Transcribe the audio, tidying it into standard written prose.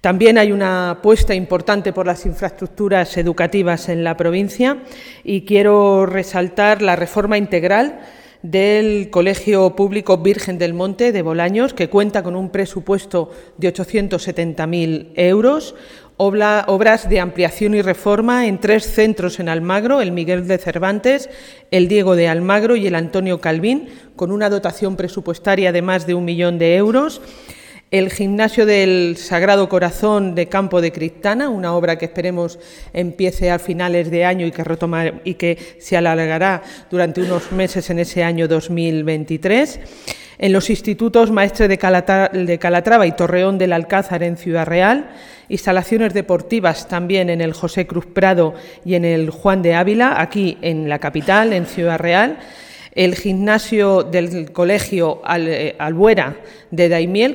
También hay una apuesta importante por las infraestructuras educativas en la provincia y quiero resaltar la reforma integral del Colegio Público Virgen del Monte de Bolaños, que cuenta con un presupuesto de 870.000 euros, obras de ampliación y reforma en 3 centros en Almagro, el Miguel de Cervantes, el Diego de Almagro y el Antonio Calvín, con una dotación presupuestaria de más de 1 millón de euros. El gimnasio del Sagrado Corazón de Campo de Criptana, una obra que esperemos empiece a finales de año y que se alargará durante unos meses en ese año 2023. En los institutos Maestre de Calatrava y Torreón del Alcázar en Ciudad Real, instalaciones deportivas también en el José Cruz Prado y en el Juan de Ávila, aquí en la capital, en Ciudad Real. El gimnasio del Colegio Albuera de Daimiel,